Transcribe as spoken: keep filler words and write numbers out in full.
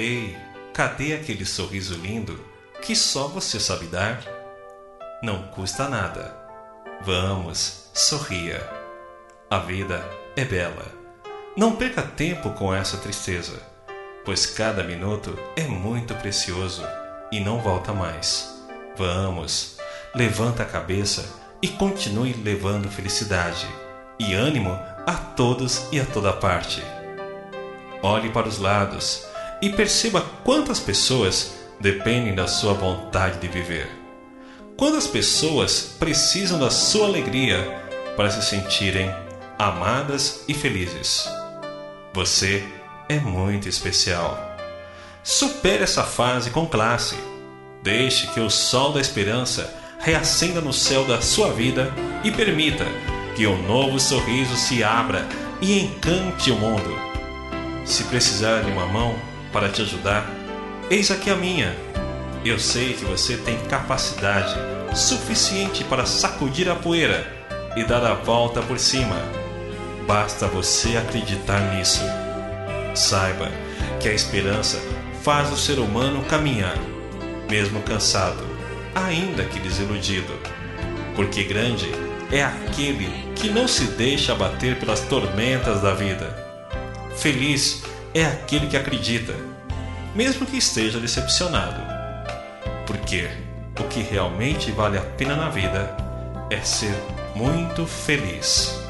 Ei, cadê aquele sorriso lindo que só você sabe dar? Não custa nada. Vamos, sorria. A vida é bela. Não perca tempo com essa tristeza, pois cada minuto é muito precioso e não volta mais. Vamos, levanta a cabeça e continue levando felicidade e ânimo a todos e a toda parte. Olhe para os lados e perceba quantas pessoas dependem da sua vontade de viver. Quantas pessoas precisam da sua alegria para se sentirem amadas e felizes. Você é muito especial. Supere essa fase com classe. Deixe que o sol da esperança reacenda no céu da sua vida e permita que um novo sorriso se abra e encante o mundo. Se precisar de uma mão para te ajudar, eis aqui a minha. Eu sei que você tem capacidade suficiente para sacudir a poeira e dar a volta por cima. Basta você acreditar nisso. Saiba que a esperança faz o ser humano caminhar, mesmo cansado, ainda que desiludido. Porque grande é aquele que não se deixa abater pelas tormentas da vida. Feliz é aquele que acredita, mesmo que esteja decepcionado. Porque o que realmente vale a pena na vida é ser muito feliz.